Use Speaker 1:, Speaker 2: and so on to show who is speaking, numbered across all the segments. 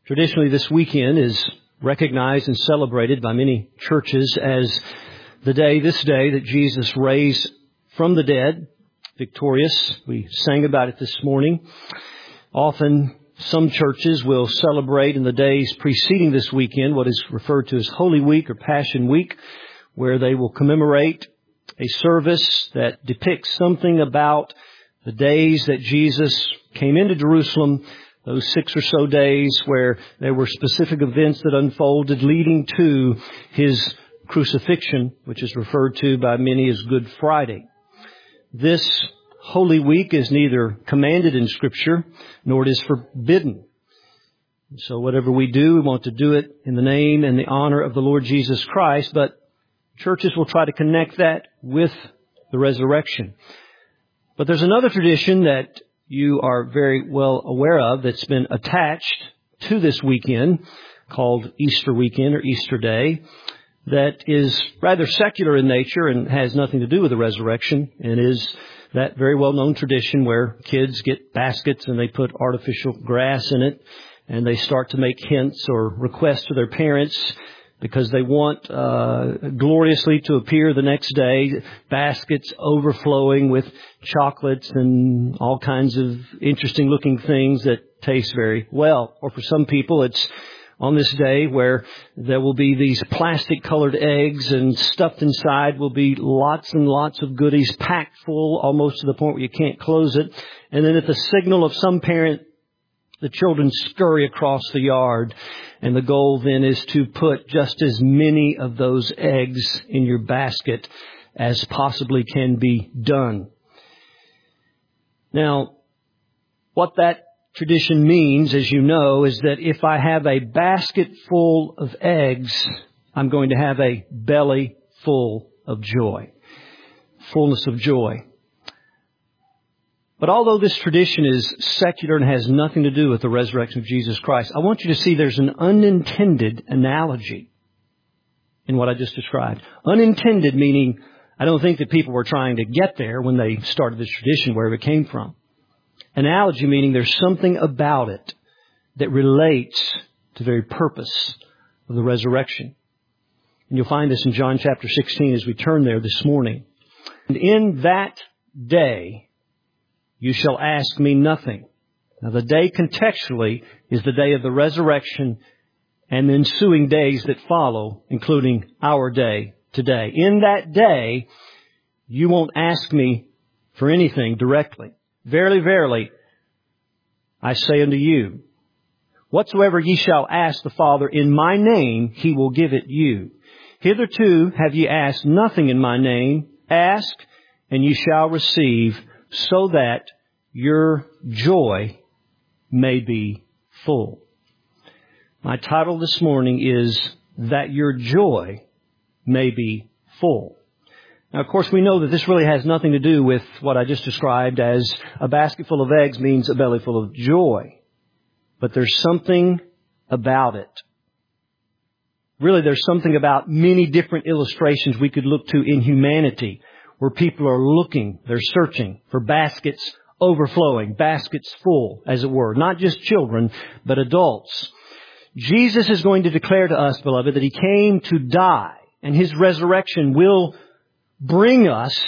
Speaker 1: Traditionally, this weekend is recognized and celebrated by many churches as this day that Jesus raised from the dead, victorious. We sang about it this morning. Often, some churches will celebrate in the days preceding this weekend what is referred to as Holy Week or Passion Week, where they will commemorate a service that depicts something about the days that Jesus came into Jerusalem, those 6 or so days where there were specific events that unfolded leading to His crucifixion, which is referred to by many as Good Friday. This Holy Week is neither commanded in Scripture, nor it is forbidden. So whatever we do, we want to do it in the name and the honor of the Lord Jesus Christ, but churches will try to connect that with the resurrection. But there's another tradition that you are very well aware of that's been attached to this weekend called Easter weekend or Easter Day that is rather secular in nature and has nothing to do with the resurrection, and is that very well-known tradition where kids get baskets and they put artificial grass in it and they start to make hints or requests to their parents because they want gloriously to appear the next day, baskets overflowing with chocolates and all kinds of interesting looking things that taste very well. Or for some people, it's on this day where there will be these plastic colored eggs and stuffed inside will be lots and lots of goodies packed full almost to the point where you can't close it. And then at the signal of some parent, the children scurry across the yard, and the goal then is to put just as many of those eggs in your basket as possibly can be done. Now, what that tradition means, as you know, is that if I have a basket full of eggs, I'm going to have a belly full of joy. Fullness of joy. But although this tradition is secular and has nothing to do with the resurrection of Jesus Christ, I want you to see there's an unintended analogy in what I just described. Unintended meaning I don't think that people were trying to get there when they started this tradition, wherever it came from. Analogy meaning there's something about it that relates to the very purpose of the resurrection. And you'll find this in John chapter 16 as we turn there this morning. And in that day, you shall ask me nothing. Now, the day contextually is the day of the resurrection and the ensuing days that follow, including our day today. In that day, you won't ask me for anything directly. Verily, verily, I say unto you, whatsoever ye shall ask the Father in my name, He will give it you. Hitherto have ye asked nothing in my name. Ask, and ye shall receive, so that your joy may be full. My title this morning is That Your Joy May Be Full. Now, of course, we know that this really has nothing to do with what I just described as a basket full of eggs means a belly full of joy. But there's something about it. Really, there's something about many different illustrations we could look to in humanity where people are looking, they're searching for baskets overflowing, baskets full, as it were. Not just children, but adults. Jesus is going to declare to us, beloved, that He came to die, and His resurrection will bring us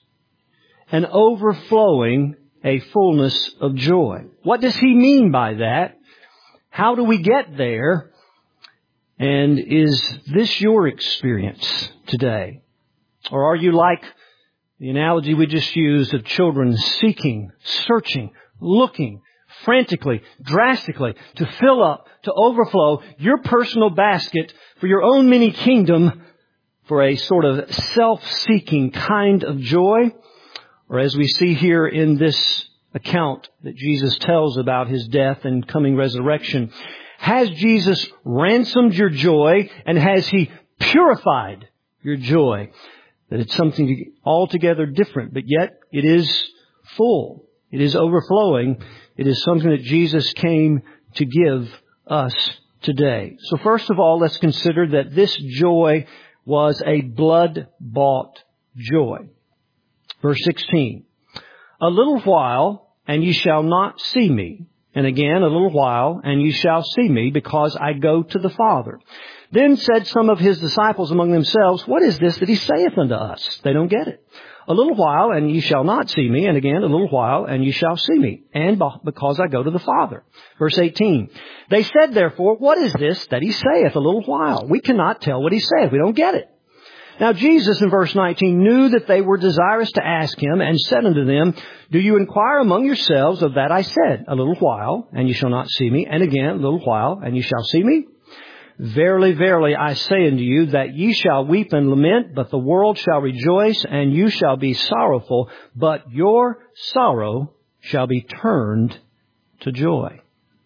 Speaker 1: an overflowing, a fullness of joy. What does He mean by that? How do we get there? And is this your experience today? Or are you like the analogy we just used of children seeking, searching, looking, frantically, drastically to fill up, to overflow your personal basket for your own mini kingdom for a sort of self-seeking kind of joy? Or as we see here in this account that Jesus tells about His death and coming resurrection, has Jesus ransomed your joy and has He purified your joy? That it's something altogether different, but yet it is full. It is overflowing. It is something that Jesus came to give us today. So first of all, let's consider that this joy was a blood-bought joy. Verse 16, a little while, and ye shall not see me, And again, a little while, and ye shall see me, because I go to the Father. Then said some of his disciples among themselves, what is this that he saith unto us? They don't get it. A little while, and ye shall not see me. And again, a little while, and ye shall see me. And because I go to the Father. Verse 18. They said, therefore, what is this that he saith? A little while. We cannot tell what he saith. We don't get it. Now Jesus, in verse 19, knew that they were desirous to ask him, and said unto them, do you inquire among yourselves of that I said? A little while, and ye shall not see me. And again, a little while, and ye shall see me. Verily, verily, I say unto you, that ye shall weep and lament, but the world shall rejoice, and you shall be sorrowful, but your sorrow shall be turned to joy.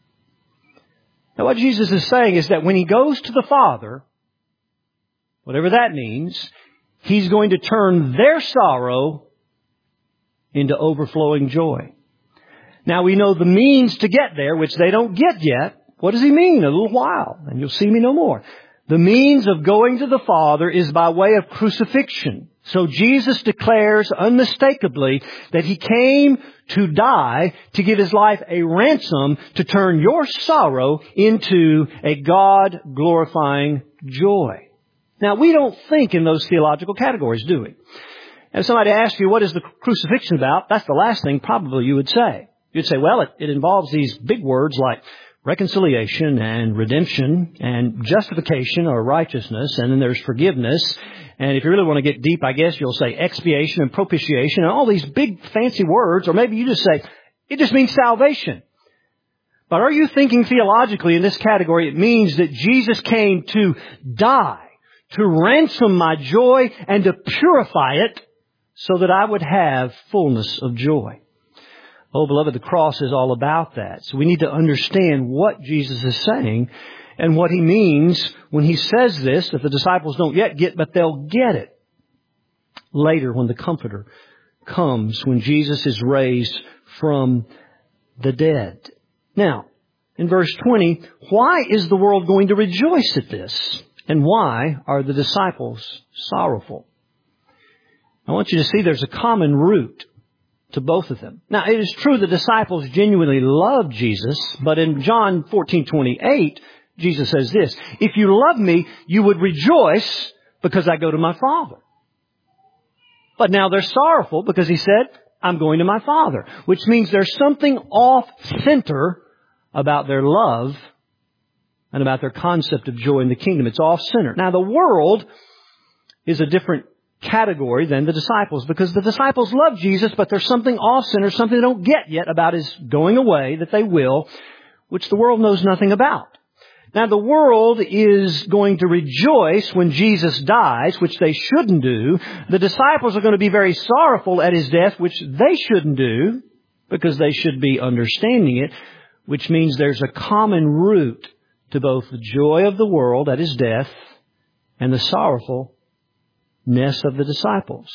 Speaker 1: Now what Jesus is saying is that when he goes to the Father, whatever that means, he's going to turn their sorrow into overflowing joy. Now we know the means to get there, which they don't get yet. What does he mean? A little while, and you'll see me no more. The means of going to the Father is by way of crucifixion. So Jesus declares unmistakably that he came to die to give his life a ransom to turn your sorrow into a God-glorifying joy. Now, we don't think in those theological categories, do we? If somebody asks you, what is the crucifixion about? That's the last thing probably you would say. You'd say, well, it involves these big words like reconciliation and redemption and justification or righteousness, and then there's forgiveness. And if you really want to get deep, I guess you'll say expiation and propitiation and all these big fancy words, or maybe you just say, it just means salvation. But are you thinking theologically in this category? It means that Jesus came to die, to ransom my joy and to purify it so that I would have fullness of joy. Oh, beloved, the cross is all about that. So we need to understand what Jesus is saying and what he means when he says this that the disciples don't yet get, but they'll get it later when the Comforter comes, when Jesus is raised from the dead. Now, in verse 20, why is the world going to rejoice at this? And why are the disciples sorrowful? I want you to see there's a common root to both of them. Now, it is true the disciples genuinely loved Jesus, but in John 14:28, Jesus says this, if you love me, you would rejoice because I go to my Father. But now they're sorrowful because he said, I'm going to my Father, which means there's something off-center about their love and about their concept of joy in the kingdom. It's off-center. Now, the world is a different category than the disciples, because the disciples love Jesus, but there's something off-center, something they don't get yet about his going away that they will, which the world knows nothing about. Now, the world is going to rejoice when Jesus dies, which they shouldn't do. The disciples are going to be very sorrowful at his death, which they shouldn't do, because they should be understanding it, which means there's a common root to both the joy of the world at his death and the sorrowfulness of the disciples.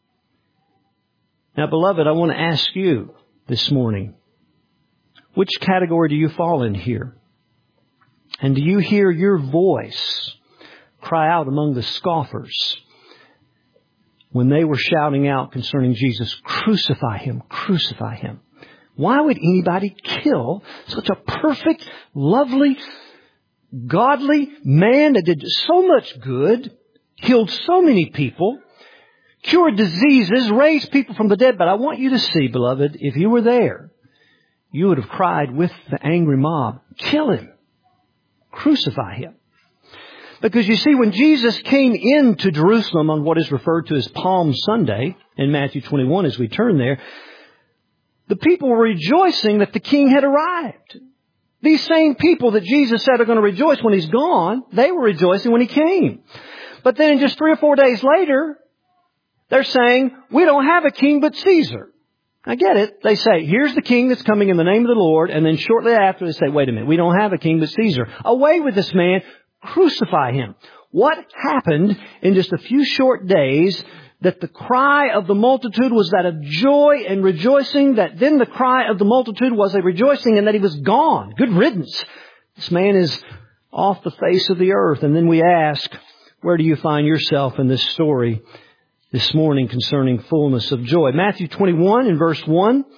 Speaker 1: Now, beloved, I want to ask you this morning, which category do you fall in here? And do you hear your voice cry out among the scoffers when they were shouting out concerning Jesus, crucify him, crucify him? Why would anybody kill such a perfect, lovely, godly man that did so much good, healed so many people, cured diseases, raised people from the dead? But I want you to see, beloved, if you were there, you would have cried with the angry mob, kill him, crucify him. Because you see, when Jesus came into Jerusalem on what is referred to as Palm Sunday, in Matthew 21 as we turn there, the people were rejoicing that the king had arrived. These same people that Jesus said are going to rejoice when he's gone, they were rejoicing when he came. But then just 3 or 4 days later, they're saying, we don't have a king but Caesar. I get it. They say, here's the king that's coming in the name of the Lord. And then shortly after they say, wait a minute, we don't have a king but Caesar. Away with this man. Crucify him. What happened in just a few short days that the cry of the multitude was that of joy and rejoicing, that then the cry of the multitude was a rejoicing and that he was gone. Good riddance. This man is off the face of the earth. And then we ask, where do you find yourself in this story this morning concerning fullness of joy? Matthew 21 in verse 1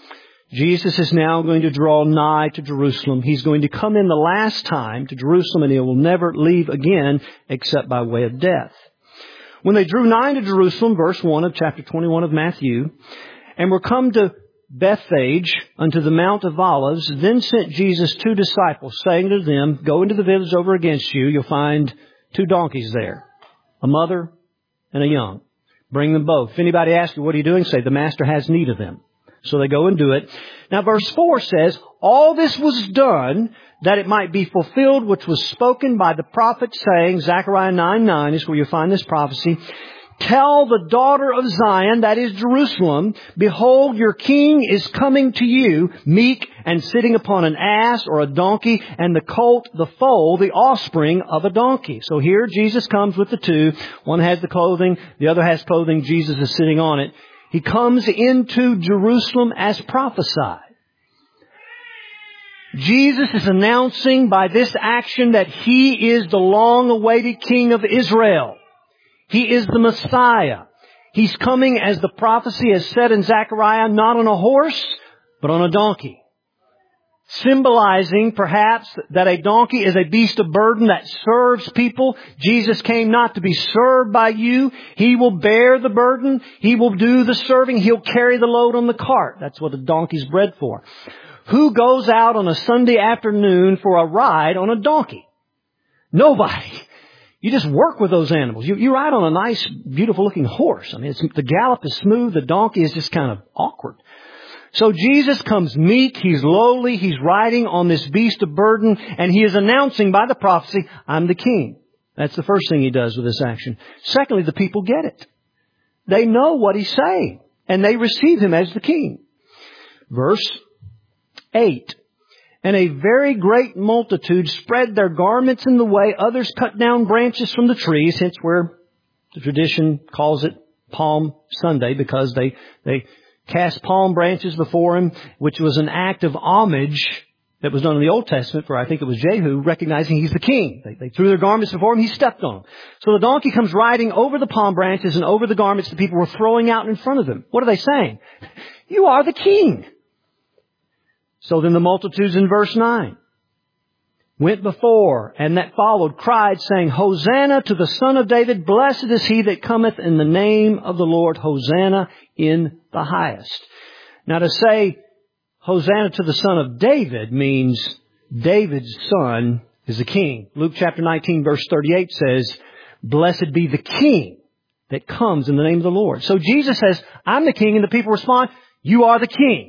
Speaker 1: Jesus is now going to draw nigh to Jerusalem. He's going to come in the last time to Jerusalem, and He will never leave again except by way of death. When they drew nigh to Jerusalem, verse 1 of chapter 21 of Matthew, and were come to Bethphage unto the Mount of Olives, then sent Jesus 2 disciples, saying to them, Go into the village over against you. You'll find 2 donkeys there, a mother and a young. Bring them both. If anybody asks you, what are you doing? Say, the Master has need of them. So they go and do it. Now verse 4 says, All this was done that it might be fulfilled which was spoken by the prophet, saying, Zechariah 9:9 is where you find this prophecy. Tell the daughter of Zion, that is Jerusalem, Behold, your king is coming to you, meek and sitting upon an ass or a donkey, and the colt, the foal, the offspring of a donkey. So here Jesus comes with the 2. One has the clothing, the other has clothing. Jesus is sitting on it. He comes into Jerusalem as prophesied. Jesus is announcing by this action that He is the long-awaited King of Israel. He is the Messiah. He's coming, as the prophecy has said in Zechariah, not on a horse, but on a donkey. Symbolizing, perhaps, that a donkey is a beast of burden that serves people. Jesus came not to be served by you. He will bear the burden. He will do the serving. He'll carry the load on the cart. That's what a donkey's bred for. Who goes out on a Sunday afternoon for a ride on a donkey? Nobody. You just work with those animals. You ride on a nice, beautiful-looking horse. I mean, the gallop is smooth. The donkey is just kind of awkward. So Jesus comes meek, He's lowly, He's riding on this beast of burden, and He is announcing by the prophecy, I'm the King. That's the first thing He does with this action. Secondly, the people get it. They know what He's saying, and they receive Him as the King. Verse 8. And a very great multitude spread their garments in the way. Others cut down branches from the trees, hence where the tradition calls it Palm Sunday, because they cast palm branches before Him, which was an act of homage that was done in the Old Testament for, I think it was Jehu, recognizing He's the King. They threw their garments before Him, He stepped on them. So the donkey comes riding over the palm branches and over the garments the people were throwing out in front of Him. What are they saying? You are the King. So then the multitudes in verse 9 went before, and that followed, cried, saying, Hosanna to the Son of David. Blessed is He that cometh in the name of the Lord. Hosanna in the highest. Now to say Hosanna to the Son of David means David's son is the King. Luke chapter 19 verse 38 says, Blessed be the King that comes in the name of the Lord. So Jesus says, I'm the King, and the people respond, You are the King.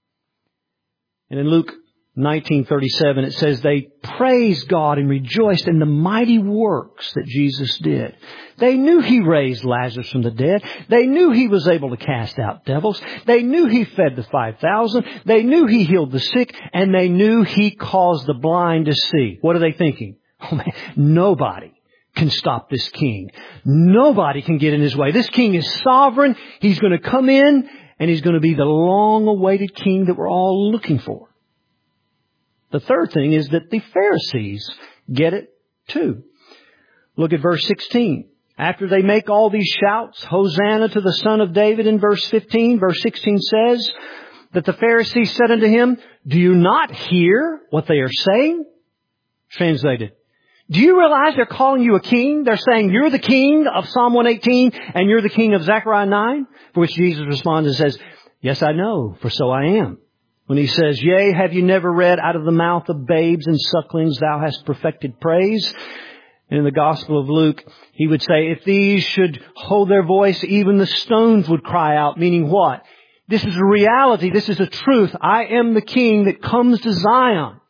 Speaker 1: And in Luke 19:37, it says they praised God and rejoiced in the mighty works that Jesus did. They knew He raised Lazarus from the dead. They knew He was able to cast out devils. They knew He fed the 5,000. They knew He healed the sick. And they knew He caused the blind to see. What are they thinking? Oh man, nobody can stop this King. Nobody can get in His way. This King is sovereign. He's going to come in, and He's going to be the long-awaited King that we're all looking for. The third thing is that the Pharisees get it too. Look at verse 16. After they make all these shouts, Hosanna to the Son of David in verse 15, verse 16 says that the Pharisees said unto Him, Do you not hear what they are saying? Translated, do you realize they're calling you a king? They're saying you're the king of Psalm 118 and you're the king of Zechariah 9, for which Jesus responds and says, Yes, I know, for so I am. When He says, Yea, have you never read, out of the mouth of babes and sucklings thou hast perfected praise? And in the Gospel of Luke, He would say, if these should hold their voice, even the stones would cry out. Meaning what? This is a reality. This is a truth. I am the King that comes to Zion.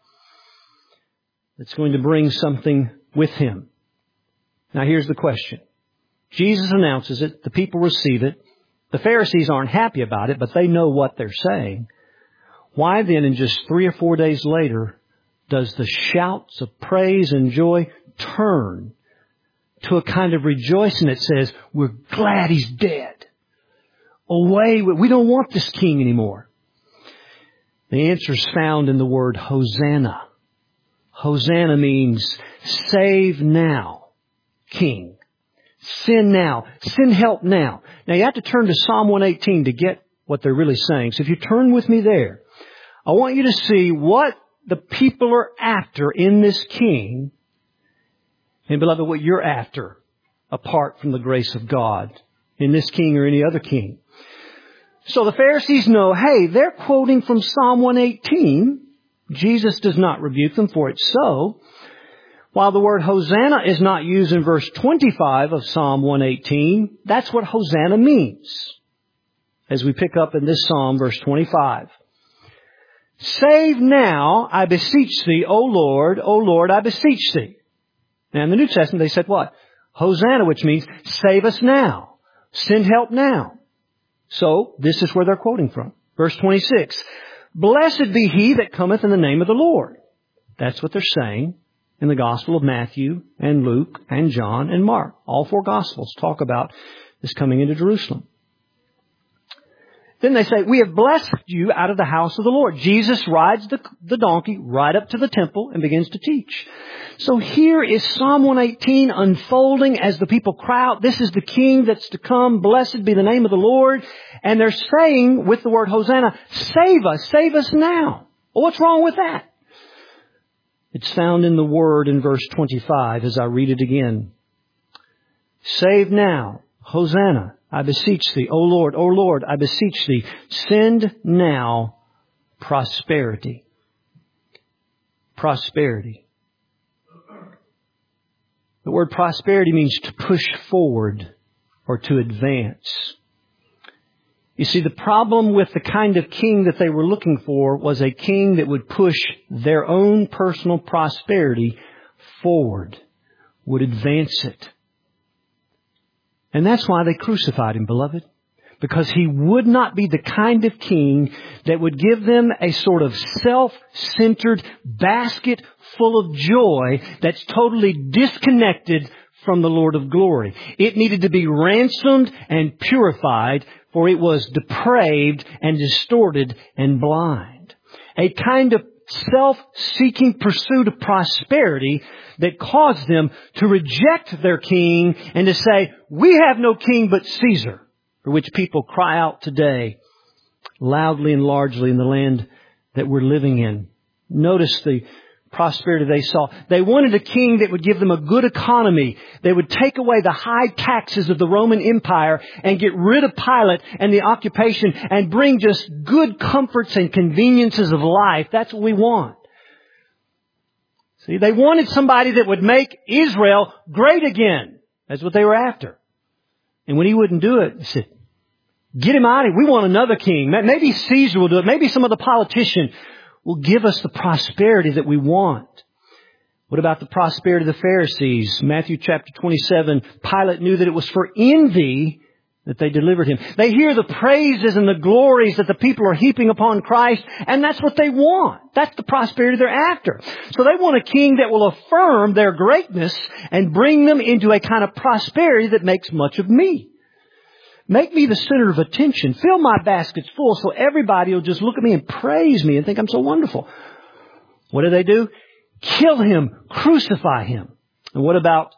Speaker 1: That's going to bring something with Him. Now here's the question. Jesus announces it. The people receive it. The Pharisees aren't happy about it, but they know what they're saying. Why then, in just 3 or 4 days later, does the shouts of praise and joy turn to a kind of rejoicing that says, we're glad He's dead. Away, we don't want this King anymore. The answer is found in the word Hosanna. Hosanna means save now, King. Send now. Send help now. Now you have to turn to Psalm 118 to get what they're really saying. So if you turn with me there, I want you to see what the people are after in this king. And beloved, what you're after apart from the grace of God in this king or any other king. So the Pharisees know, hey, they're quoting from Psalm 118. Jesus does not rebuke them for it so. While the word Hosanna is not used in verse 25 of Psalm 118, that's what Hosanna means. As we pick up in this Psalm, verse 25. Save now, I beseech thee, O Lord, I beseech thee. Now in the New Testament they said what? Hosanna, which means save us now. Send help now. So this is where they're quoting from. Verse 26. Blessed be he that cometh in the name of the Lord. That's what they're saying in the Gospel of Matthew and Luke and John and Mark. All four Gospels talk about this coming into Jerusalem. Then they say, we have blessed you out of the house of the Lord. Jesus rides the donkey right up to the temple and begins to teach. So here is Psalm 118 unfolding as the people cry out, this is the king that's to come. Blessed be the name of the Lord. And they're saying with the word Hosanna, save us now. Well, what's wrong with that? It's found in the word in verse 25 as I read it again. Save now, Hosanna. I beseech thee, O Lord, I beseech thee, send now prosperity. Prosperity. The word prosperity means to push forward or to advance. You see, the problem with the kind of king that they were looking for was a king that would push their own personal prosperity forward, would advance it. And that's why they crucified him, beloved. Because he would not be the kind of king that would give them a sort of self-centered basket full of joy that's totally disconnected from the Lord of glory. It needed to be ransomed and purified, for it was depraved and distorted and blind. A kind of self-seeking pursuit of prosperity that caused them to reject their king and to say, we have no king but Caesar, for which people cry out today loudly and largely in the land that we're living in. Notice the prosperity they saw. They wanted a king that would give them a good economy. They would take away the high taxes of the Roman Empire and get rid of Pilate and the occupation and bring just good comforts and conveniences of life. That's what we want. See, they wanted somebody that would make Israel great again. That's what they were after. And when he wouldn't do it, they said, get him out of here. We want another king. Maybe Caesar will do it. Maybe some other politician will give us the prosperity that we want. What about the prosperity of the Pharisees? Matthew chapter 27, Pilate knew that it was for envy that they delivered him. They hear the praises and the glories that the people are heaping upon Christ, and that's what they want. That's the prosperity they're after. So they want a king that will affirm their greatness and bring them into a kind of prosperity that makes much of me. Make me the center of attention. Fill my baskets full so everybody will just look at me and praise me and think I'm so wonderful. What do? Kill him. Crucify him. And what about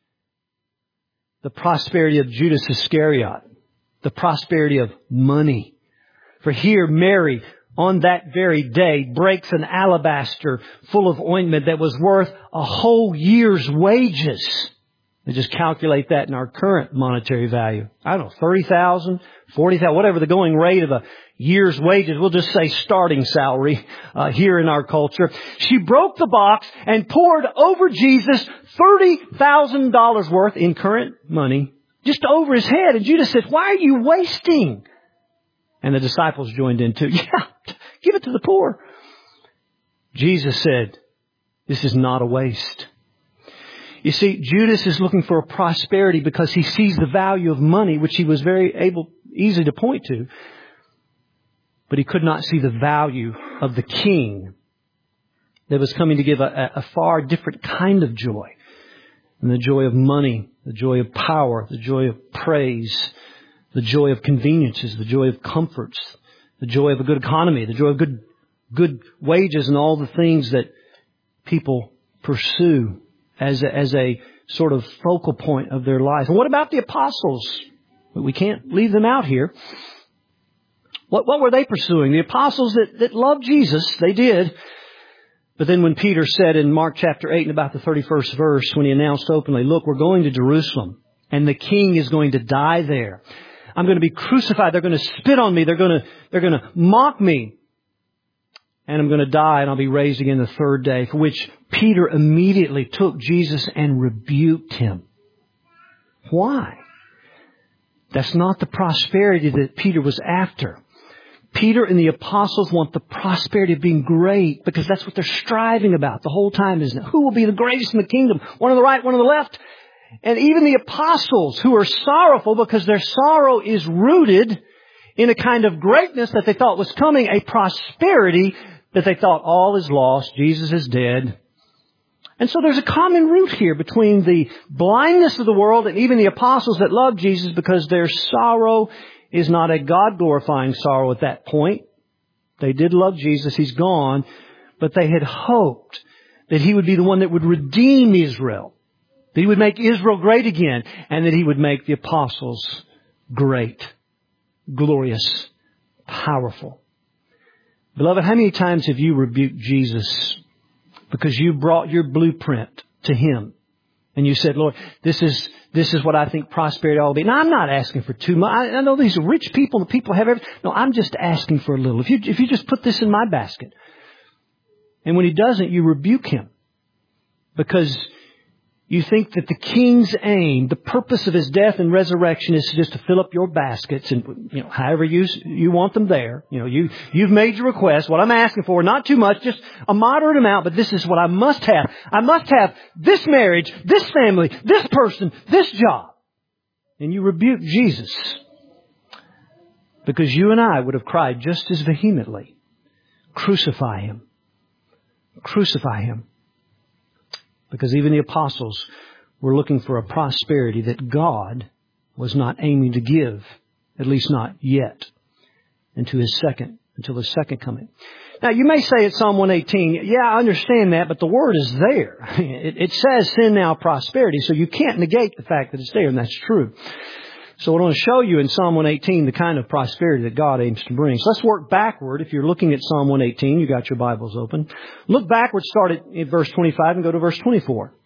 Speaker 1: the prosperity of Judas Iscariot? The prosperity of money. For here Mary, on that very day, breaks an alabaster full of ointment that was worth a whole year's wages. They just calculate that in our current monetary value. I don't know, 30,000, 40,000, whatever the going rate of a year's wages. We'll just say starting salary here in our culture. She broke the box and poured over Jesus $30,000 worth in current money, just over his head. And Judas says, why are you wasting? And the disciples joined in too. Yeah, give it to the poor. Jesus said, this is not a waste. You see, Judas is looking for a prosperity because he sees the value of money, which he was easy to point to. But he could not see the value of the king that was coming to give a far different kind of joy. And the joy of money, the joy of power, the joy of praise, the joy of conveniences, the joy of comforts, the joy of a good economy, the joy of good wages and all the things that people pursue as a sort of focal point of their life. And what about the apostles? We can't leave them out here. What were they pursuing? The apostles that loved Jesus, they did. But then when Peter said in Mark chapter 8 and about the 31st verse, when he announced openly, look, we're going to Jerusalem and the king is going to die there. I'm going to be crucified. They're going to spit on me. They're going to mock me. And I'm going to die and I'll be raised again the third day. For which Peter immediately took Jesus and rebuked him. Why? That's not the prosperity that Peter was after. Peter and the apostles want the prosperity of being great because that's what they're striving about the whole time, isn't it? Who will be the greatest in the kingdom? One on the right, one on the left. And even the apostles who are sorrowful because their sorrow is rooted in a kind of greatness that they thought was coming, a prosperity that they thought all is lost, Jesus is dead. And so there's a common root here between the blindness of the world and even the apostles that love Jesus because their sorrow is not a God-glorifying sorrow at that point. They did love Jesus. He's gone. But they had hoped that He would be the one that would redeem Israel. That He would make Israel great again. And that He would make the apostles great, glorious, powerful. Beloved, how many times have you rebuked Jesus because you brought your blueprint to Him? And you said, Lord, this is what I think prosperity ought to be. Now, I'm not asking for too much. I know these are rich people. The people have everything. No, I'm just asking for a little. If you just put this in my basket. And when He doesn't, you rebuke Him. Because you think that the King's aim, the purpose of His death and resurrection is just to fill up your baskets and, however you want them there. You've made your request. What I'm asking for, not too much, just a moderate amount, but this is what I must have. I must have this marriage, this family, this person, this job. And you rebuke Jesus. Because you and I would have cried just as vehemently, crucify Him. Crucify Him. Because even the apostles were looking for a prosperity that God was not aiming to give, at least not yet, until His second coming. Now, you may say at Psalm 118, yeah, I understand that, but the word is there. It says sin, now, prosperity, so you can't negate the fact that it's there, and that's true. So I want to show you in Psalm 118 the kind of prosperity that God aims to bring. So let's work backward. If you're looking at Psalm 118, you got your Bibles open. Look backward, start at verse 25 and go to verse 24.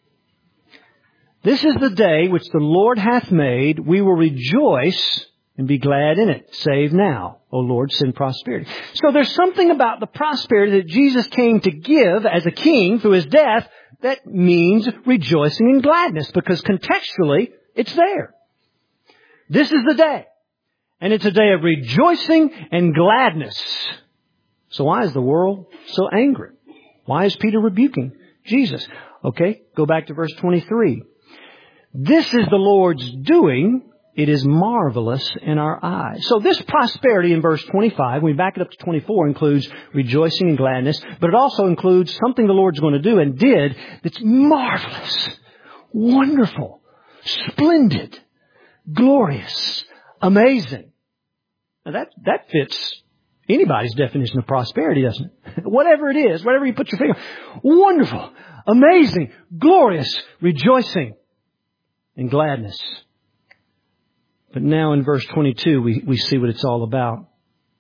Speaker 1: This is the day which the Lord hath made. We will rejoice and be glad in it. Save now, O Lord, send prosperity. So there's something about the prosperity that Jesus came to give as a king through His death that means rejoicing and gladness, because contextually it's there. This is the day. And it's a day of rejoicing and gladness. So why is the world so angry? Why is Peter rebuking Jesus? Okay, go back to verse 23. This is the Lord's doing. It is marvelous in our eyes. So this prosperity in verse 25, when we back it up to 24, includes rejoicing and gladness. But it also includes something the Lord's going to do and did that's marvelous, wonderful, splendid, glorious, amazing. Now that fits anybody's definition of prosperity, doesn't it? Whatever it is, whatever you put your finger on. Wonderful, amazing, glorious, rejoicing, and gladness. But now in verse 22, we see what it's all about.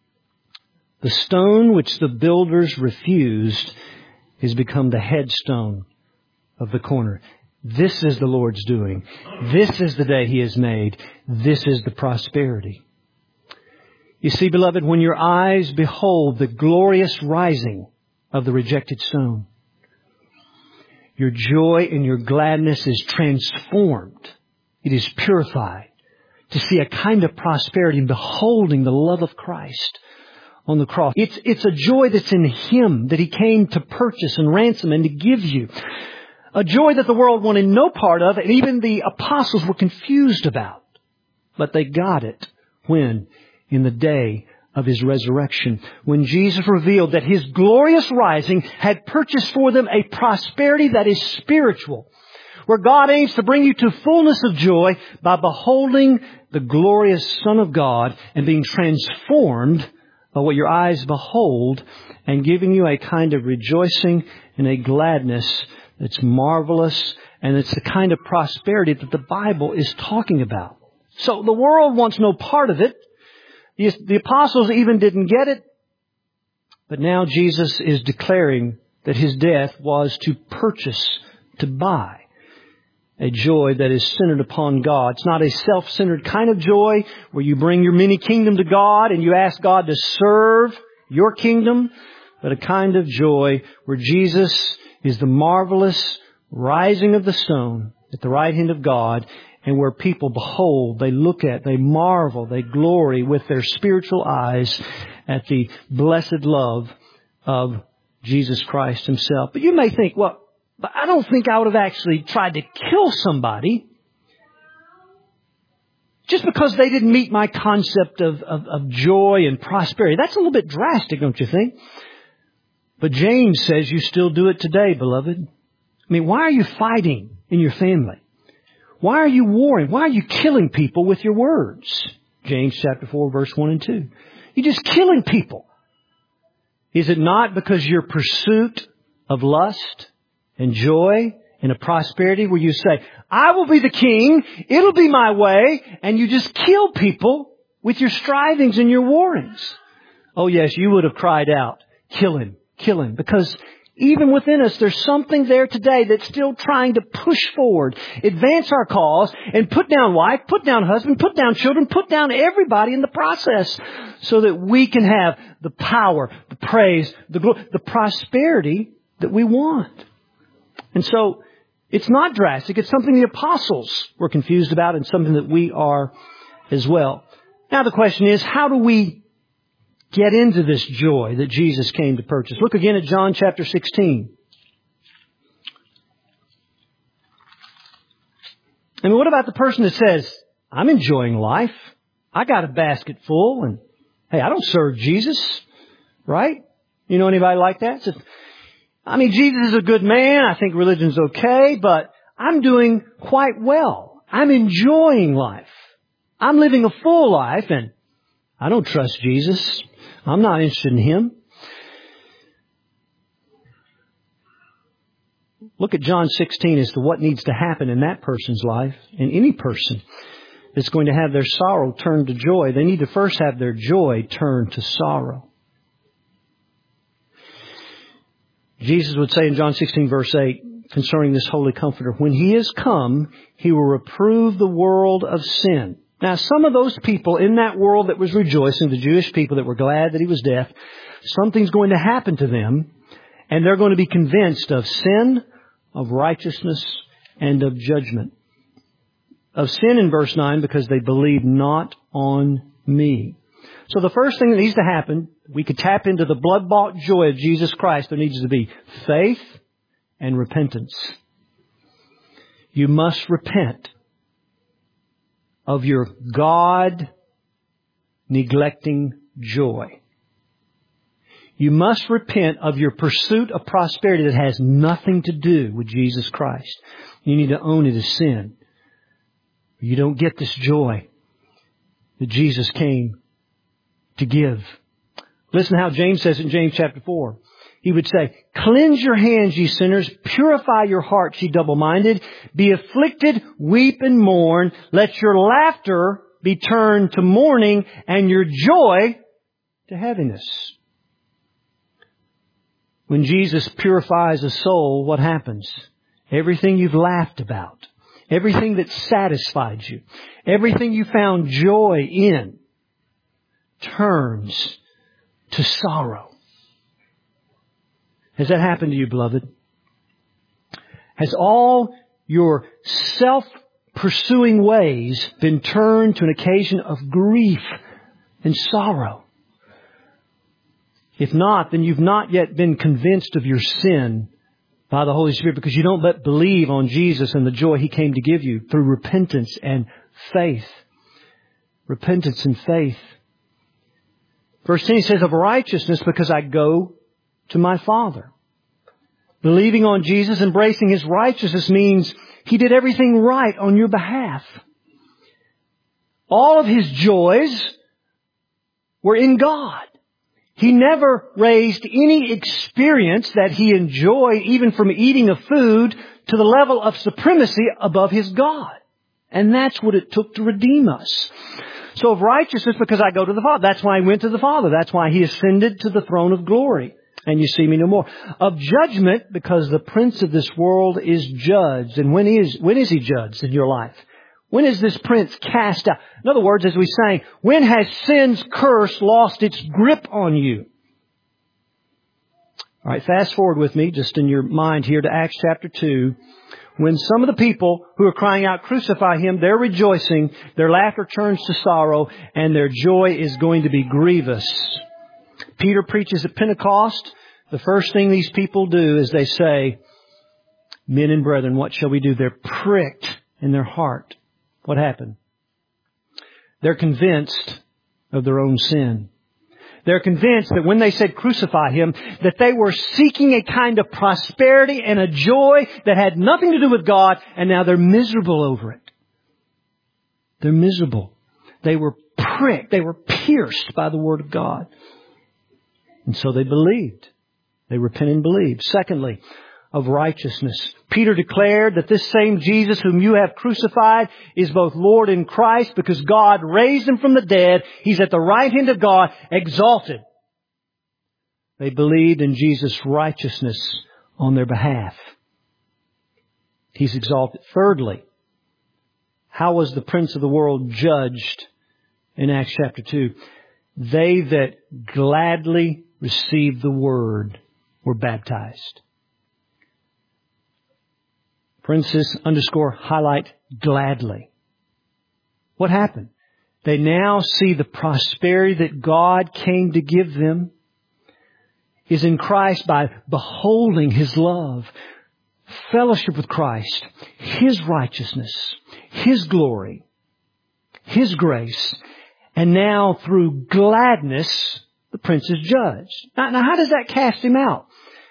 Speaker 1: The stone which the builders refused has become the headstone of the corner. This is the Lord's doing. This is the day He has made. This is the prosperity. You see, beloved, when your eyes behold the glorious rising of the rejected stone, your joy and your gladness is transformed. It is purified to see a kind of prosperity in beholding the love of Christ on the cross. It's a joy that's in Him that He came to purchase and ransom and to give you. A joy that the world wanted no part of, and even the apostles were confused about. But they got it when? In the day of His resurrection. When Jesus revealed that His glorious rising had purchased for them a prosperity that is spiritual. Where God aims to bring you to fullness of joy by beholding the glorious Son of God and being transformed by what your eyes behold and giving you a kind of rejoicing and a gladness it's marvelous, and it's the kind of prosperity that the Bible is talking about. So the world wants no part of it. The apostles even didn't get it. But now Jesus is declaring that His death was to purchase, to buy a joy that is centered upon God. It's not a self-centered kind of joy where you bring your mini kingdom to God and you ask God to serve your kingdom, but a kind of joy where Jesus is the marvelous rising of the stone at the right hand of God, and where people behold, they look at, they marvel, they glory with their spiritual eyes at the blessed love of Jesus Christ Himself. But you may think, well, but I don't think I would have actually tried to kill somebody just because they didn't meet my concept of joy and prosperity. That's a little bit drastic, don't you think? But James says you still do it today, beloved. I mean, why are you fighting in your family? Why are you warring? Why are you killing people with your words? James chapter 4, verse 1 and 2. You're just killing people. Is it not because your pursuit of lust and joy and a prosperity where you say, I will be the king, it'll be my way, and you just kill people with your strivings and your warrings? Oh yes, you would have cried out, kill him, because even within us, there's something there today that's still trying to push forward, advance our cause, and put down wife, put down husband, put down children, put down everybody in the process so that we can have the power, the praise, the glory, the prosperity that we want. And so, it's not drastic. It's something the apostles were confused about and something that we are as well. Now the question is, how do we get into this joy that Jesus came to purchase? Look again at John chapter 16. I mean, what about the person that says, I'm enjoying life. I got a basket full and, hey, I don't serve Jesus, right? You know anybody like that? Says, I mean, Jesus is a good man. I think religion's okay, but I'm doing quite well. I'm enjoying life. I'm living a full life and I don't trust Jesus. I'm not interested in Him. Look at John 16 as to what needs to happen in that person's life. And any person that's going to have their sorrow turned to joy, they need to first have their joy turned to sorrow. Jesus would say in John 16 verse 8 concerning this Holy Comforter, when He is come, He will reprove the world of sin. Now, some of those people in that world that was rejoicing, the Jewish people that were glad that He was dead, something's going to happen to them, and they're going to be convinced of sin, of righteousness, and of judgment. Of sin in verse 9, because they believe not on Me. So the first thing that needs to happen, we could tap into the blood-bought joy of Jesus Christ. There needs to be faith and repentance. You must repent of your God-neglecting joy. You must repent of your pursuit of prosperity that has nothing to do with Jesus Christ. You need to own it as sin. You don't get this joy that Jesus came to give. Listen how James says in James chapter 4. He would say, cleanse your hands, ye sinners. Purify your hearts, ye double-minded. Be afflicted, weep and mourn. Let your laughter be turned to mourning and your joy to heaviness. When Jesus purifies a soul, what happens? Everything you've laughed about, everything that satisfied you, everything you found joy in, turns to sorrow. Has that happened to you, beloved? Has all your self-pursuing ways been turned to an occasion of grief and sorrow? If not, then you've not yet been convinced of your sin by the Holy Spirit, because you don't but believe on Jesus and the joy He came to give you through repentance and faith. Repentance and faith. Verse 10 says, of righteousness, because I go to my Father. Believing on Jesus, embracing His righteousness means He did everything right on your behalf. All of His joys were in God. He never raised any experience that He enjoyed, even from eating of food, to the level of supremacy above His God. And that's what it took to redeem us. So of righteousness, because I go to the Father. That's why He went to the Father. That's why He ascended to the throne of glory. And you see me no more. Of judgment, because the prince of this world is judged. And when is he judged in your life? When is this prince cast out? In other words, as we sang, when has sin's curse lost its grip on you? All right, fast forward with me, just in your mind here, to Acts chapter 2. When some of the people who are crying out, crucify Him, they're rejoicing, their laughter turns to sorrow, and their joy is going to be grievous. Peter preaches at Pentecost. The first thing these people do is they say, men and brethren, what shall we do? They're pricked in their heart. What happened? They're convinced of their own sin. They're convinced that when they said crucify Him, that they were seeking a kind of prosperity and a joy that had nothing to do with God, and now they're miserable over it. They're miserable. They were pricked. They were pierced by the Word of God. And so they believed. They repented and believed. Secondly, of righteousness. Peter declared that this same Jesus whom you have crucified is both Lord and Christ, because God raised Him from the dead. He's at the right hand of God, exalted. They believed in Jesus' righteousness on their behalf. He's exalted. Thirdly, how was the prince of the world judged in Acts chapter 2? They that gladly received the word were baptized. Parenthesis, highlight, gladly. What happened? They now see the prosperity that God came to give them is in Christ by beholding His love, fellowship with Christ, His righteousness, His glory, His grace, and now through gladness, the prince is judged. Now how does that cast him out?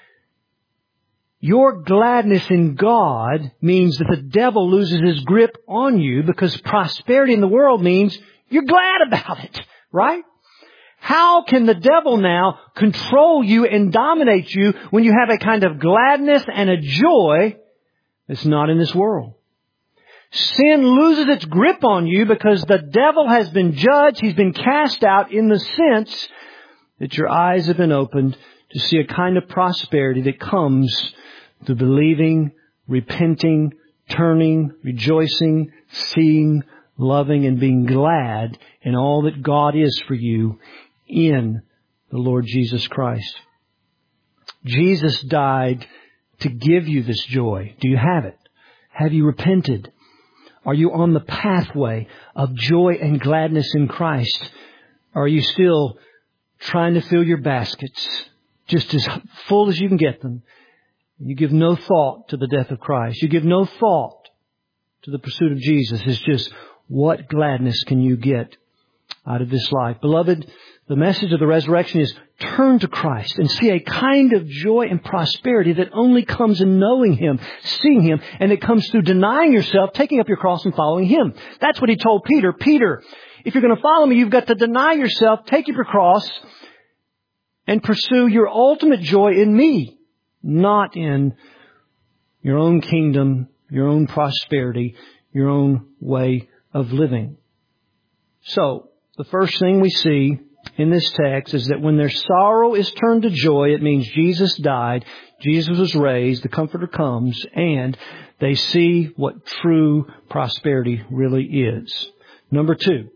Speaker 1: Your gladness in God means that the devil loses his grip on you, because prosperity in the world means you're glad about it, right? How can the devil now control you and dominate you when you have a kind of gladness and a joy that's not in this world? Sin loses its grip on you because the devil has been judged. He's been cast out in the sense that your eyes have been opened to see a kind of prosperity that comes through believing, repenting, turning, rejoicing, seeing, loving, and being glad in all that God is for you in the Lord Jesus Christ. Jesus died to give you this joy. Do you have it? Have you repented? Are you on the pathway of joy and gladness in Christ? Or are you still trying to fill your baskets just as full as you can get them? You give no thought to the death of Christ. You give no thought to the pursuit of Jesus. It's just, what gladness can you get out of this life? Beloved, the message of the resurrection is turn to Christ and see a kind of joy and prosperity that only comes in knowing Him, seeing Him, and it comes through denying yourself, taking up your cross and following Him. That's what He told Peter. Peter, if you're going to follow me, you've got to deny yourself, take up your cross, and pursue your ultimate joy in me. Not in your own kingdom, your own prosperity, your own way of living. So, the first thing we see in this text is that when their sorrow is turned to joy, it means Jesus died, Jesus was raised, the Comforter comes, and they see what true prosperity really is. Number 2.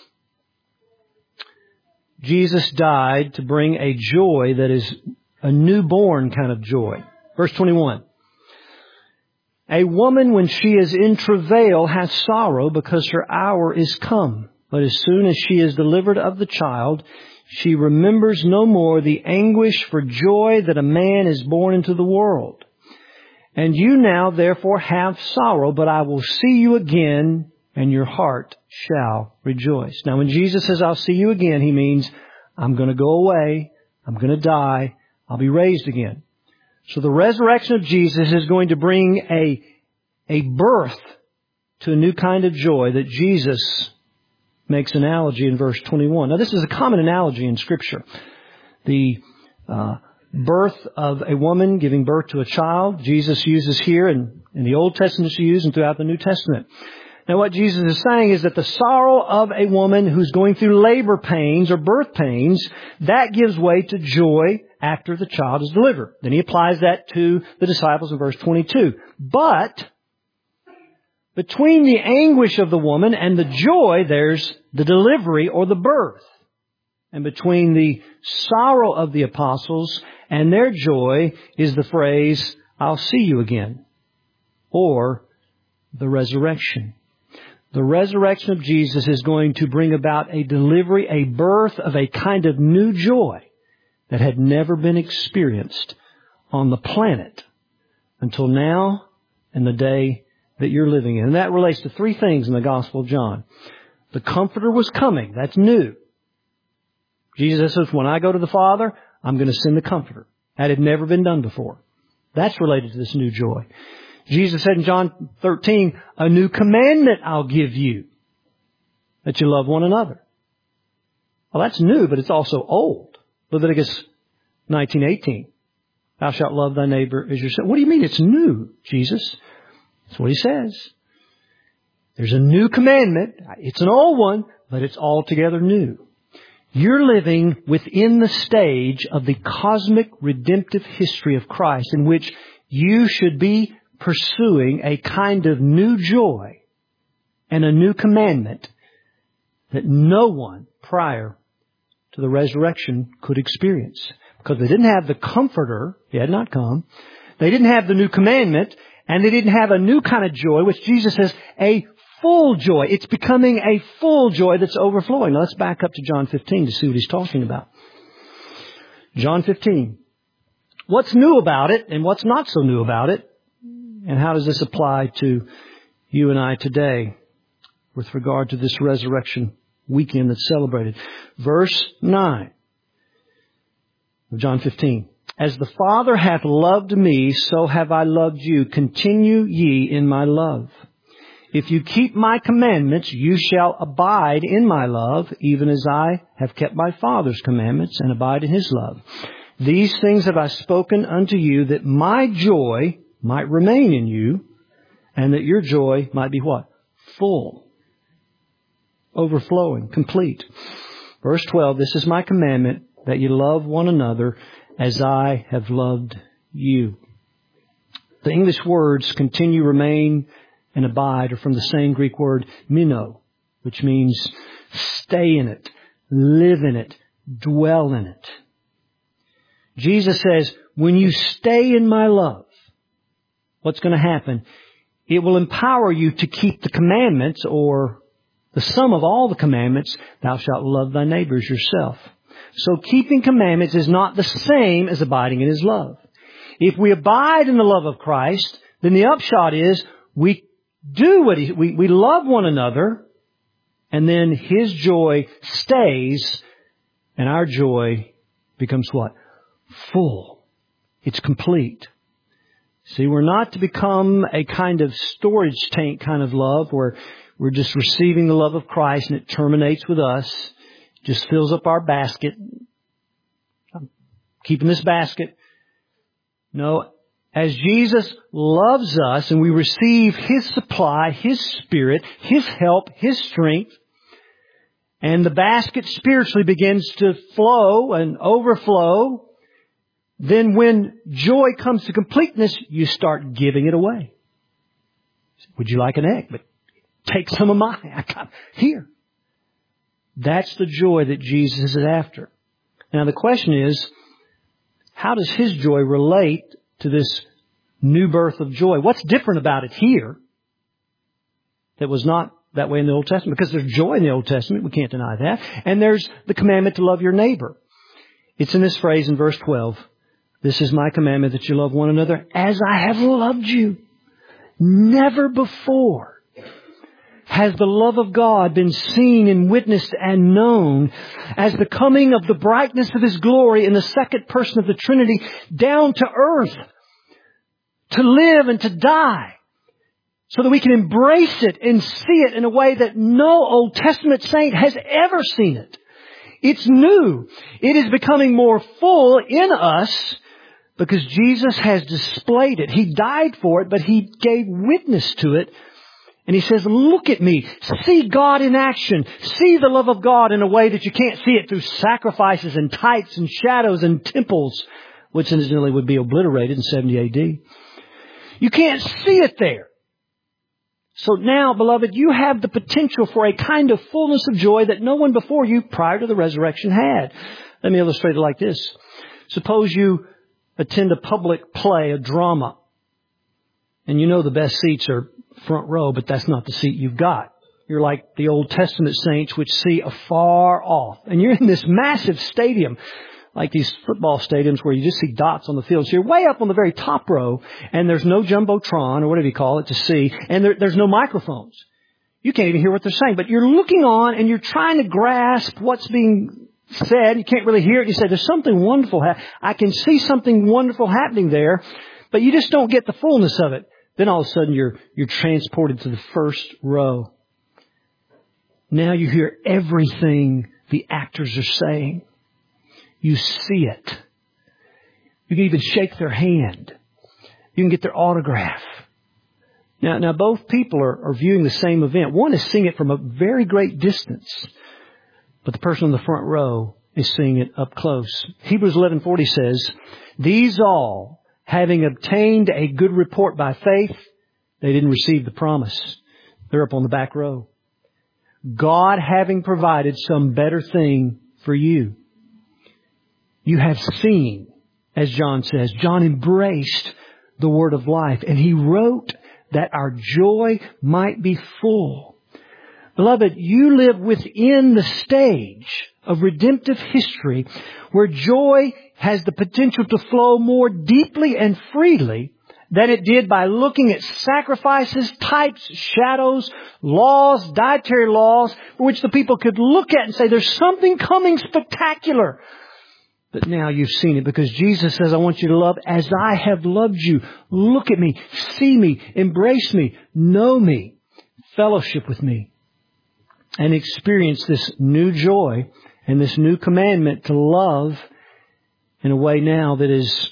Speaker 1: Jesus died to bring a joy that is a newborn kind of joy. Verse 21. A woman, when she is in travail, hath sorrow, because her hour is come. But as soon as she is delivered of the child, she remembers no more the anguish for joy that a man is born into the world. And you now therefore have sorrow, but I will see you again, and your heart shall rejoice. Now when Jesus says, I'll see you again, He means, I'm going to go away, I'm going to die, I'll be raised again. So the resurrection of Jesus is going to bring a birth to a new kind of joy that Jesus makes analogy in verse 21. Now this is a common analogy in Scripture. The birth of a woman giving birth to a child, Jesus uses here, and in the Old Testament it's used, and throughout the New Testament. Now what Jesus is saying is that the sorrow of a woman who's going through labor pains or birth pains, that gives way to joy after the child is delivered. Then he applies that to the disciples in verse 22. But between the anguish of the woman and the joy, there's the delivery or the birth. And between the sorrow of the apostles and their joy is the phrase, I'll see you again, or the resurrection. The resurrection of Jesus is going to bring about a delivery, a birth of a kind of new joy that had never been experienced on the planet until now and the day that you're living in. And that relates to three things in the Gospel of John. The Comforter was coming. That's new. Jesus says, when I go to the Father, I'm going to send the Comforter. That had never been done before. That's related to this new joy. Jesus said in John 13, a new commandment I'll give you, that you love one another. Well, that's new, but it's also old. Leviticus 19:18. Thou shalt love thy neighbor as yourself. What do you mean it's new, Jesus? That's what he says. There's a new commandment. It's an old one, but it's altogether new. You're living within the stage of the cosmic redemptive history of Christ in which you should be pursuing a kind of new joy and a new commandment that no one prior to the resurrection could experience. Because they didn't have the Comforter, he had not come. They didn't have the new commandment, and they didn't have a new kind of joy, which Jesus says, a full joy. It's becoming a full joy that's overflowing. Now let's back up to John 15 to see what he's talking about. John 15. What's new about it and what's not so new about it? And how does this apply to you and I today with regard to this resurrection weekend that's celebrated? Verse 9 of John 15. As the Father hath loved me, so have I loved you. Continue ye in my love. If you keep my commandments, you shall abide in my love, even as I have kept my Father's commandments and abide in his love. These things have I spoken unto you, that my joy might remain in you, and that your joy might be what? Full. Overflowing. Complete. Verse 12, this is my commandment, that you love one another as I have loved you. The English words continue, remain, and abide are from the same Greek word, meno, which means stay in it, live in it, dwell in it. Jesus says, when you stay in my love, what's going to happen? It will empower you to keep the commandments, or the sum of all the commandments. Thou shalt love thy neighbor as yourself. So keeping commandments is not the same as abiding in his love. If we abide in the love of Christ, then the upshot is we do what we love one another, and then his joy stays, and our joy becomes what? Full. It's complete. See, we're not to become a kind of storage tank kind of love where we're just receiving the love of Christ and it terminates with us, just fills up our basket. I'm keeping this basket. No, as Jesus loves us and we receive his supply, his Spirit, his help, his strength, and the basket spiritually begins to flow and overflow, then when joy comes to completeness, you start giving it away. Would you like an egg? But take some of mine. I got here. That's the joy that Jesus is after. Now the question is, how does his joy relate to this new birth of joy? What's different about it here that was not that way in the Old Testament? Because there's joy in the Old Testament. We can't deny that. And there's the commandment to love your neighbor. It's in this phrase in verse 12. This is my commandment, that you love one another as I have loved you. Never before has the love of God been seen and witnessed and known as the coming of the brightness of his glory in the second person of the Trinity down to earth to live and to die, so that we can embrace it and see it in a way that no Old Testament saint has ever seen it. It's new. It is becoming more full in us because Jesus has displayed it. He died for it, but he gave witness to it And he says, look at me. See God in action. See the love of God in a way that you can't see it through sacrifices and types and shadows and temples, which incidentally would be obliterated in 70 AD. You can't see it there. So now, beloved, you have the potential for a kind of fullness of joy that no one before you prior to the resurrection had. Let me illustrate it like this. Suppose you attend a public play, a drama, and you know the best seats are front row, but that's not the seat you've got. You're like the Old Testament saints which see afar off. And you're in this massive stadium, like these football stadiums where you just see dots on the field. So you're way up on the very top row, and there's no jumbotron or whatever you call it to see, and there's no microphones. You can't even hear what they're saying, but you're looking on and you're trying to grasp what's being said. You can't really hear it. You say, there's something wonderful. I can see something wonderful happening there, but you just don't get the fullness of it. Then all of a sudden you're transported to the first row. Now you hear everything the actors are saying. You see it. You can even shake their hand. You can get their autograph. Now both people are viewing the same event. One is seeing it from a very great distance, but the person in the front row is seeing it up close. Hebrews 11:40 says, these all, having obtained a good report by faith, they didn't receive the promise. They're up on the back row. God having provided some better thing for you. You have seen, as John says. John embraced the word of life, and he wrote that our joy might be full. Beloved, you live within the stage of redemptive history where joy has the potential to flow more deeply and freely than it did by looking at sacrifices, types, shadows, laws, dietary laws, for which the people could look at and say, there's something coming spectacular. But now you've seen it because Jesus says, I want you to love as I have loved you. Look at me, see me, embrace me, know me, fellowship with me, and experience this new joy and this new commandment to love in a way now that is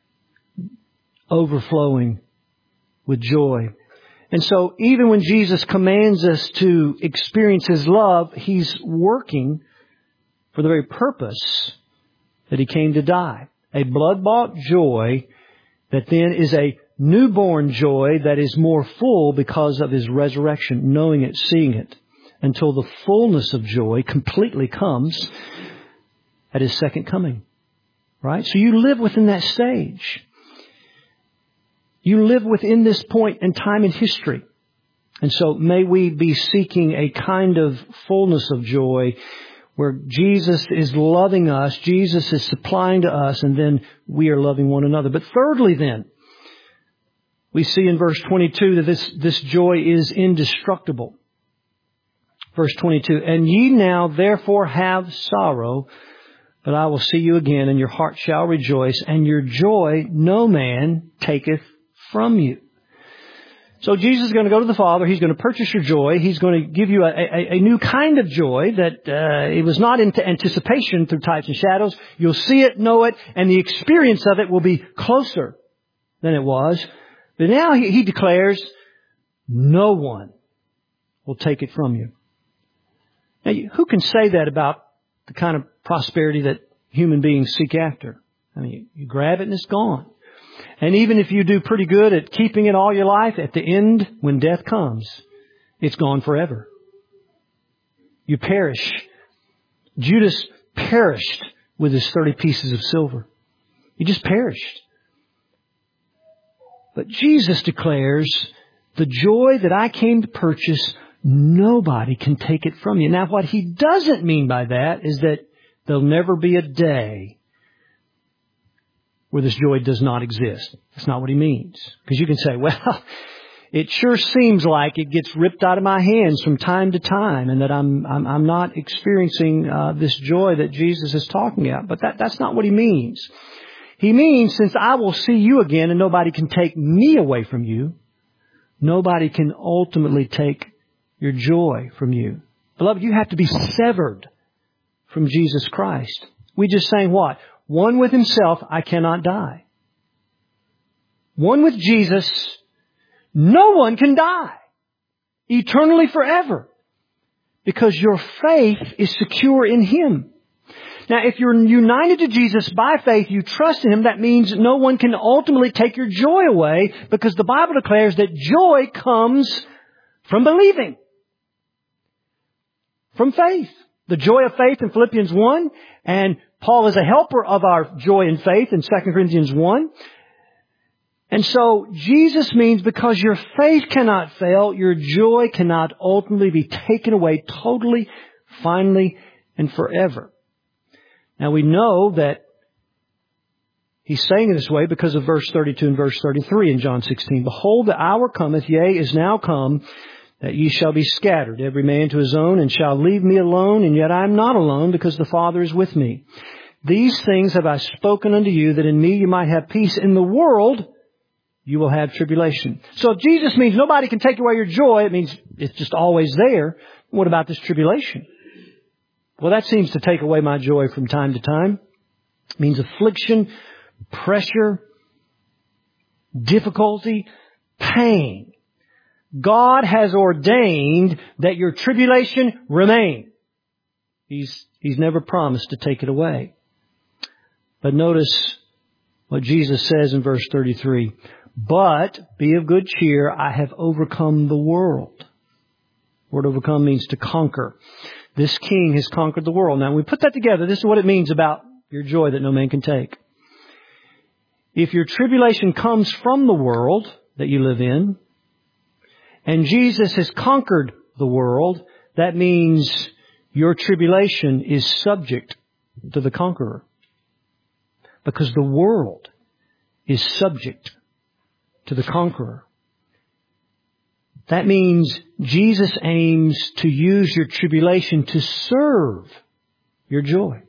Speaker 1: overflowing with joy. And so even when Jesus commands us to experience His love, He's working for the very purpose that He came to die. A blood-bought joy that then is a newborn joy that is more full because of His resurrection, knowing it, seeing it, until the fullness of joy completely comes at His second coming. Right? So you live within that stage. You live within this point in time in history. And so may we be seeking a kind of fullness of joy where Jesus is loving us, Jesus is supplying to us, and then we are loving one another. But thirdly then, we see in verse 22 that this joy is indestructible. Verse 22, and ye now therefore have sorrow, but I will see you again, and your heart shall rejoice, and your joy no man taketh from you. So Jesus is going to go to the Father. He's going to purchase your joy. He's going to give you a new kind of joy that it was not into anticipation through types and shadows. You'll see it, know it, and the experience of it will be closer than it was. But now he declares, no one will take it from you. Now, who can say that about the kind of prosperity that human beings seek after? I mean, you grab it and it's gone. And even if you do pretty good at keeping it all your life, at the end, when death comes, it's gone forever. You perish. Judas perished with his 30 pieces of silver. He just perished. But Jesus declares, the joy that I came to purchase, nobody can take it from you. Now, what He doesn't mean by that is that there'll never be a day where this joy does not exist. That's not what He means. Because you can say, well, it sure seems like it gets ripped out of my hands from time to time and that I'm not experiencing this joy that Jesus is talking about. But that's not what He means. He means, since I will see you again and nobody can take me away from you, nobody can ultimately take your joy from you. Beloved, you have to be severed from Jesus Christ. We just sang what? One with Himself, I cannot die. One with Jesus, no one can die. eternally forever. Because your faith is secure in Him. Now, if you're united to Jesus by faith, you trust in Him, that means no one can ultimately take your joy away, because the Bible declares that joy comes from believing. From faith. The joy of faith in Philippians 1, and Paul is a helper of our joy and faith in 2 Corinthians 1. And so Jesus means because your faith cannot fail, your joy cannot ultimately be taken away totally, finally, and forever. Now we know that he's saying it this way because of verse 32 and verse 33 in John 16. Behold, the hour cometh, yea, is now come, that ye shall be scattered, every man to his own, and shall leave me alone, and yet I am not alone, because the Father is with me. These things have I spoken unto you, that in me you might have peace. In the world you will have tribulation. So if Jesus means nobody can take away your joy, it means it's just always there. What about this tribulation? Well, that seems to take away my joy from time to time. It means affliction, pressure, difficulty, pain. God has ordained that your tribulation remain. He's never promised to take it away. But notice what Jesus says in verse 33. But be of good cheer, I have overcome the world. The word overcome means to conquer. This king has conquered the world. Now, when we put that together, this is what it means about your joy that no man can take. If your tribulation comes from the world that you live in, and Jesus has conquered the world, that means your tribulation is subject to the conqueror. Because the world is subject to the conqueror. That means Jesus aims to use your tribulation to serve your joy.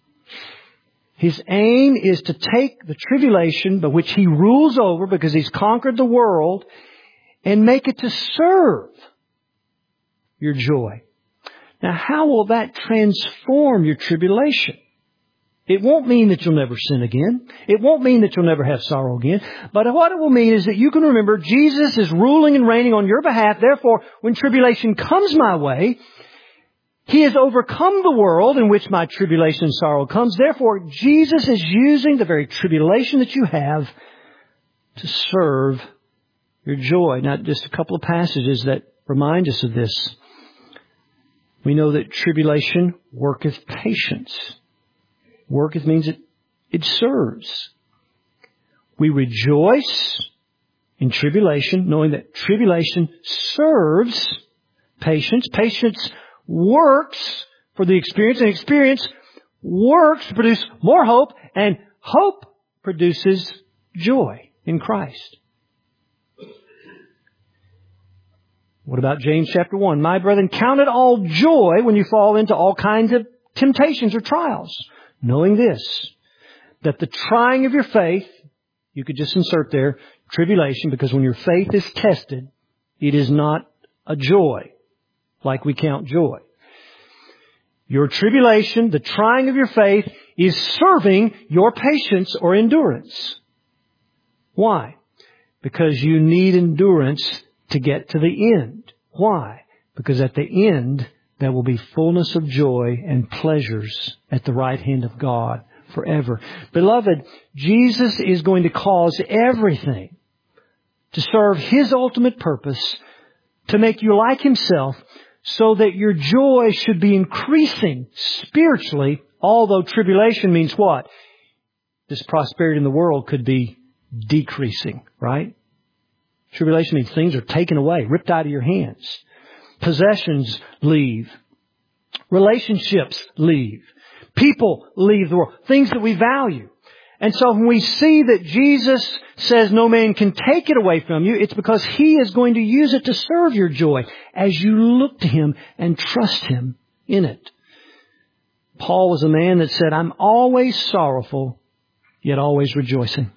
Speaker 1: His aim is to take the tribulation by which He rules over because He's conquered the world and make it to serve your joy. Now, how will that transform your tribulation? It won't mean that you'll never sin again. It won't mean that you'll never have sorrow again. But what it will mean is that you can remember Jesus is ruling and reigning on your behalf. Therefore, when tribulation comes my way, He has overcome the world in which my tribulation and sorrow comes. Therefore, Jesus is using the very tribulation that you have to serve your joy. Now, just a couple of passages that remind us of this. We know that tribulation worketh patience. Worketh means it serves. We rejoice in tribulation, knowing that tribulation serves patience. Patience works for the experience, and experience works to produce more hope, and hope produces joy in Christ. What about James chapter 1? My brethren, count it all joy when you fall into all kinds of temptations or trials, knowing this, that the trying of your faith, you could just insert there, tribulation, because when your faith is tested, it is not a joy like we count joy. Your tribulation, the trying of your faith, is serving your patience or endurance. Why? Because you need endurance to get to the end. Why? Because at the end, there will be fullness of joy and pleasures at the right hand of God forever. Beloved, Jesus is going to cause everything to serve His ultimate purpose, to make you like Himself, so that your joy should be increasing spiritually, although tribulation means what? This prosperity in the world could be decreasing, right? Tribulation means things are taken away, ripped out of your hands. Possessions leave. Relationships leave. People leave the world. Things that we value. And so when we see that Jesus says no man can take it away from you, it's because He is going to use it to serve your joy as you look to Him and trust Him in it. Paul was a man that said, I'm always sorrowful, yet always rejoicing.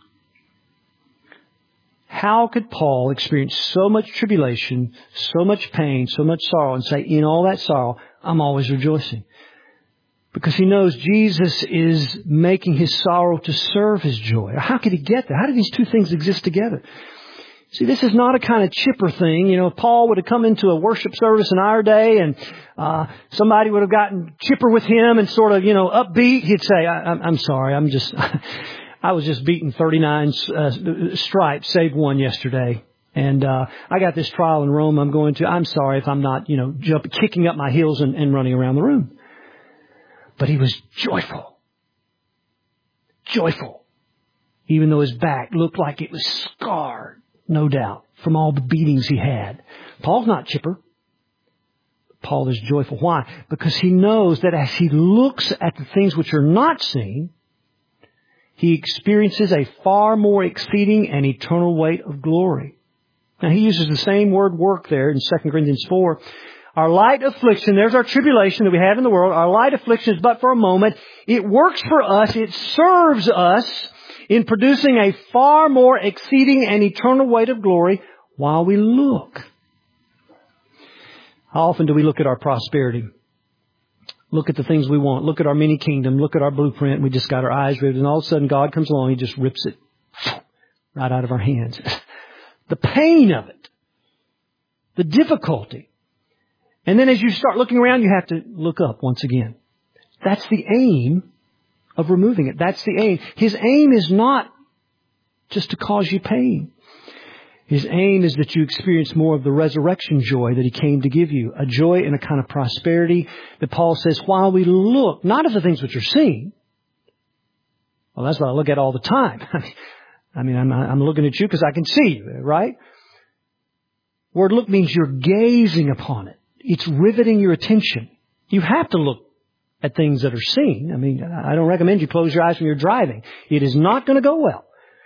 Speaker 1: How could Paul experience so much tribulation, so much pain, so much sorrow, and say, in all that sorrow, I'm always rejoicing? Because he knows Jesus is making his sorrow to serve his joy. How could he get there? How do these two things exist together? See, this is not a kind of chipper thing. You know, if Paul would have come into a worship service in our day and somebody would have gotten chipper with him and sort of, upbeat, he'd say, I'm sorry, I was just beaten 39 stripes, saved one yesterday. And I got this trial in Rome I'm sorry if I'm not, kicking up my heels and running around the room. But he was joyful. Joyful. Even though his back looked like it was scarred. No doubt, from all the beatings he had. Paul's not chipper. Paul is joyful. Why? Because he knows that as he looks at the things which are not seen, he experiences a far more exceeding and eternal weight of glory. Now, he uses the same word work there in 2 Corinthians 4. Our light affliction, there's our tribulation that we have in the world. Our light affliction is but for a moment. It works for us. It serves us in producing a far more exceeding and eternal weight of glory while we look. How often do we look at our prosperity? Look at the things we want. Look at our mini kingdom. Look at our blueprint. We just got our eyes ripped, and all of a sudden God comes along. He just rips it right out of our hands. The pain of it. The difficulty. And then as you start looking around, you have to look up once again. That's the aim of removing it. That's the aim. His aim is not just to cause you pain. His aim is that you experience more of the resurrection joy that He came to give you. A joy and a kind of prosperity that Paul says, while we look, not at the things which are seen. Well, that's what I look at all the time. I'm looking at you because I can see you, right? Word look means you're gazing upon it. It's riveting your attention. You have to look at things that are seen. I don't recommend you close your eyes when you're driving. It is not going to go well.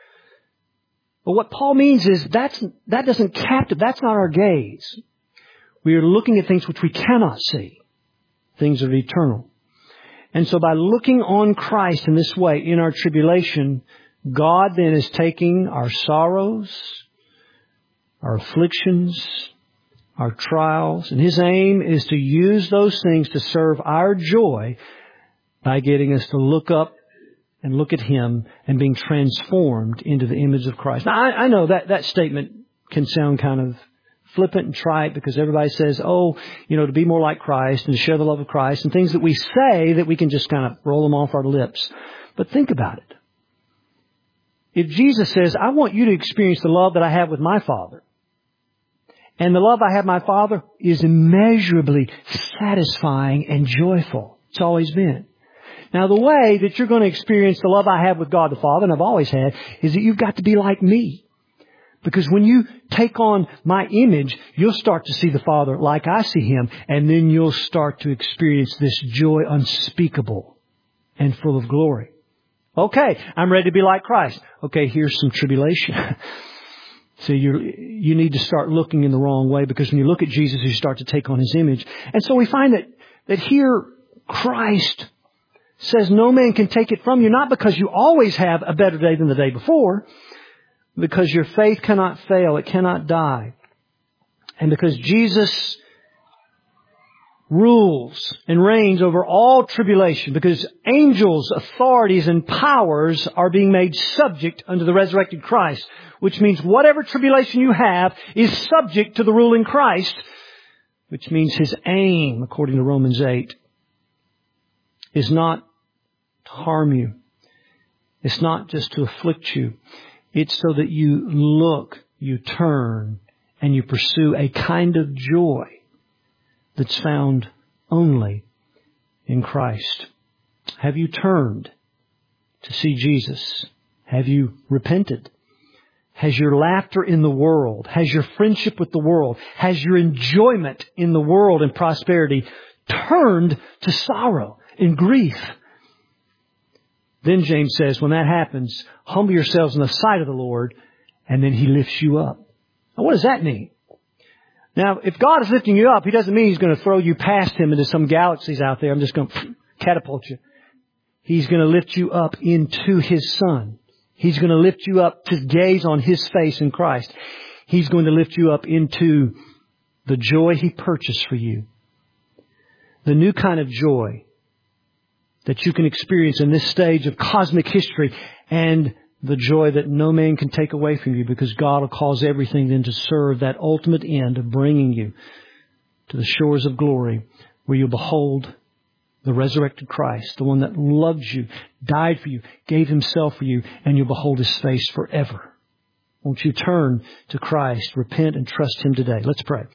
Speaker 1: But what Paul means is that doesn't captive. That's not our gaze. We are looking at things which we cannot see. Things that are eternal. And so by looking on Christ in this way in our tribulation, God then is taking our sorrows, our afflictions, our trials, and His aim is to use those things to serve our joy by getting us to look up and look at Him and being transformed into the image of Christ. Now, I know that statement can sound kind of flippant and trite because everybody says, to be more like Christ and to share the love of Christ and things that we say that we can just kind of roll them off our lips. But think about it. If Jesus says, I want you to experience the love that I have with my Father, and the love I have my Father is immeasurably satisfying and joyful. It's always been. Now, the way that you're going to experience the love I have with God the Father, and I've always had, is that you've got to be like me. Because when you take on my image, you'll start to see the Father like I see Him, and then you'll start to experience this joy unspeakable and full of glory. Okay, I'm ready to be like Christ. Okay, here's some tribulation. So you need to start looking in the wrong way, because when you look at Jesus, you start to take on His image. And so we find that here Christ says no man can take it from you, not because you always have a better day than the day before, because your faith cannot fail, it cannot die. And because Jesus rules and reigns over all tribulation, because angels, authorities, and powers are being made subject unto the resurrected Christ, which means whatever tribulation you have is subject to the ruling Christ, which means His aim, according to Romans 8, is not to harm you. It's not just to afflict you. It's so that you look, you turn, and you pursue a kind of joy that's found only in Christ. Have you turned to see Jesus? Have you repented? Has your laughter in the world, has your friendship with the world, has your enjoyment in the world and prosperity turned to sorrow and grief? Then James says, when that happens, humble yourselves in the sight of the Lord, and then He lifts you up. Now, what does that mean? Now, if God is lifting you up, He doesn't mean He's going to throw you past Him into some galaxies out there. I'm just going to catapult you. He's going to lift you up into His Son. He's going to lift you up to gaze on His face in Christ. He's going to lift you up into the joy He purchased for you. The new kind of joy that you can experience in this stage of cosmic history, and the joy that no man can take away from you, because God will cause everything then to serve that ultimate end of bringing you to the shores of glory where you'll behold the resurrected Christ, the one that loved you, died for you, gave himself for you, and you'll behold his face forever. Won't you turn to Christ, repent, and trust him today? Let's pray.